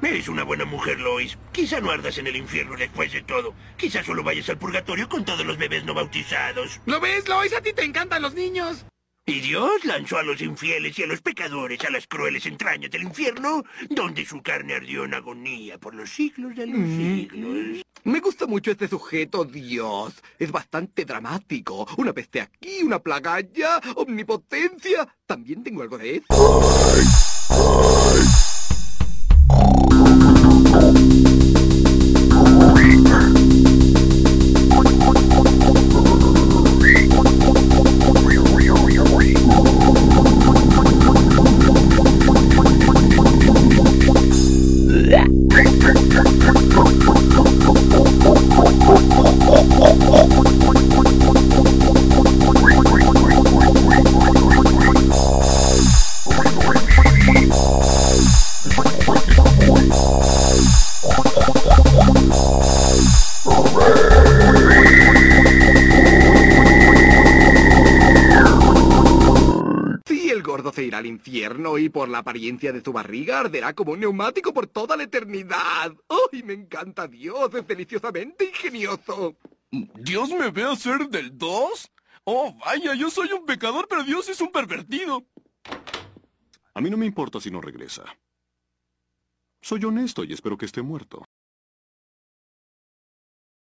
Eres una buena mujer, Lois. Quizá no ardas en el infierno después de todo. Quizá solo vayas al purgatorio con todos los bebés no bautizados. ¿Lo ves, Lois? A ti te encantan los niños. Y Dios lanzó a los infieles y a los pecadores a las crueles entrañas del infierno, donde su carne ardió en agonía por los siglos de los siglos. Me gusta mucho este sujeto, Dios. Es bastante dramático. Una peste aquí, una plaga allá, omnipotencia. También tengo algo de eso. El gordo se irá al infierno y por la apariencia de su barriga arderá como un neumático por toda la eternidad. ¡Ay, me encanta Dios! Es deliciosamente ingenioso. ¿Dios me ve hacer del 2? Oh, vaya, yo soy un pecador, pero Dios es un pervertido. A mí no me importa si no regresa. Soy honesto y espero que esté muerto.